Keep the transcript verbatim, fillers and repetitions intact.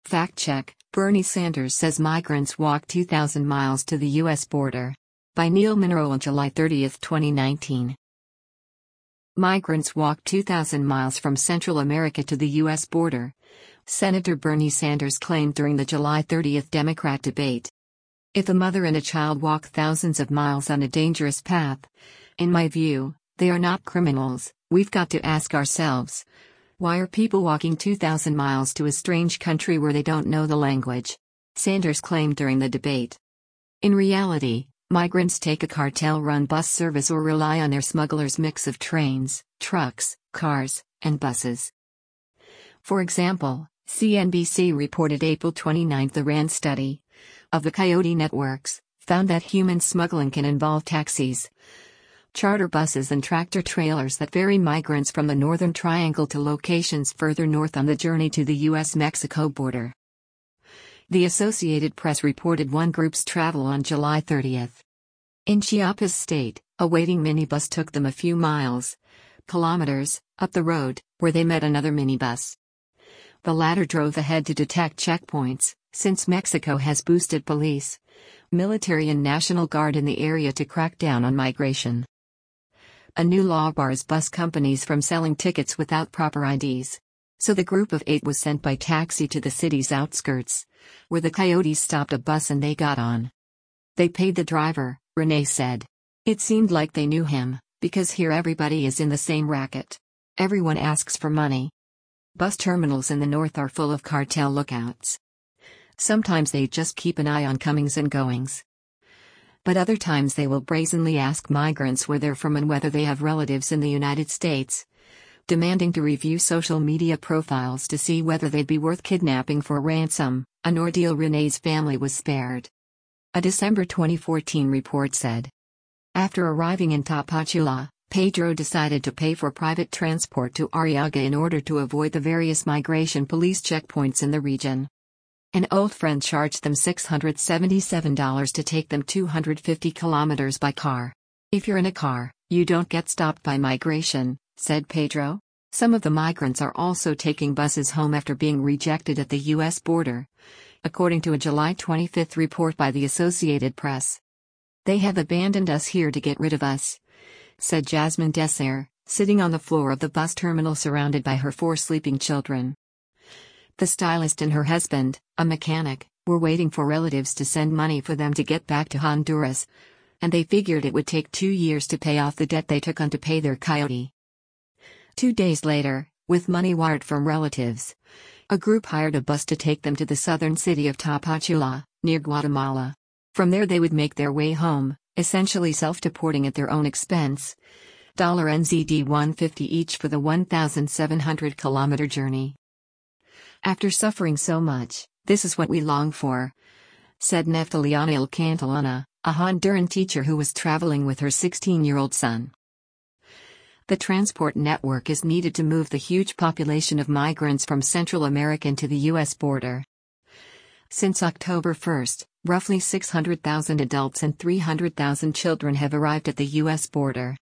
Fact check: Bernie Sanders says migrants walk two thousand miles to the U S border. By Neil Monroe on July thirtieth, twenty nineteen. Migrants walk two thousand miles from Central America to the U S border, Senator Bernie Sanders claimed during the July thirtieth Democrat debate. If a mother and a child walk thousands of miles on a dangerous path, in my view, they are not criminals. We've got to ask ourselves, why are people walking two thousand miles to a strange country where they don't know the language? Sanders claimed during the debate. In reality, migrants take a cartel-run bus service or rely on their smugglers' mix of trains, trucks, cars, and buses. For example, C N B C reported April twenty-ninth the RAND study of the Coyote networks found that human smuggling can involve taxis, charter buses and tractor-trailers that ferry migrants from the Northern Triangle to locations further north on the journey to the U S Mexico border. The Associated Press reported one group's travel on July thirtieth. In Chiapas State, a waiting minibus took them a few miles, kilometers, up the road, where they met another minibus. The latter drove ahead to detect checkpoints, since Mexico has boosted police, military and National Guard in the area to crack down on migration. A new law bars bus companies from selling tickets without proper I Ds. So the group of eight was sent by taxi to the city's outskirts, where the Coyotes stopped a bus and they got on. They paid the driver, Renee said. It seemed like they knew him, because here everybody is in the same racket. Everyone asks for money. Bus terminals in the north are full of cartel lookouts. Sometimes they just keep an eye on comings and goings. But other times they will brazenly ask migrants where they're from and whether they have relatives in the United States, demanding to review social media profiles to see whether they'd be worth kidnapping for ransom, an ordeal Renee's family was spared. A December twenty fourteen report said. After arriving in Tapachula, Pedro decided to pay for private transport to Arriaga in order to avoid the various migration police checkpoints in the region. An old friend charged them six hundred seventy-seven dollars to take them two hundred fifty kilometers by car. If you're in a car, you don't get stopped by migration, said Pedro. Some of the migrants are also taking buses home after being rejected at the U S border, according to a July twenty-fifth report by the Associated Press. They have abandoned us here to get rid of us, said Jasmine Desser, sitting on the floor of the bus terminal surrounded by her four sleeping children. The stylist and her husband, a mechanic, were waiting for relatives to send money for them to get back to Honduras, and they figured it would take two years to pay off the debt they took on to pay their Coyote. Two days later, with money wired from relatives, a group hired a bus to take them to the southern city of Tapachula, near Guatemala. From there they would make their way home, essentially self-deporting at their own expense. N Z D one hundred fifty each for the one thousand seven hundred kilometer journey. After suffering so much, this is what we long for, said Neftaliana Alcantillana, a Honduran teacher who was traveling with her sixteen-year-old son. The transport network is needed to move the huge population of migrants from Central America to the U S border. Since October first, roughly six hundred thousand adults and three hundred thousand children have arrived at the U S border.